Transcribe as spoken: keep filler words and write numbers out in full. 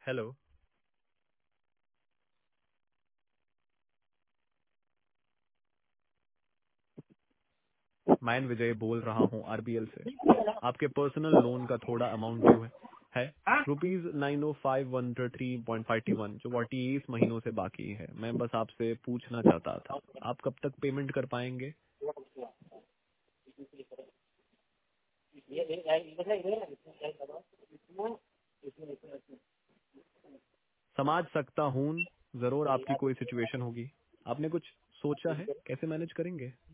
Hello. मैं विजय बोल रहा हूँ आरबीएल से। आपके पर्सनल लोन का थोड़ा अमाउंट ड्यू है है rupees nine o five one three point five one जो अट्ठाईस महीनों से बाकी है। मैं बस आपसे पूछना चाहता था आप कब तक पेमेंट कर पाएंगे। समझ सकता हूँ जरूर आपकी कोई सिचुएशन होगी। आपने कुछ सोचा है कैसे मैनेज करेंगे।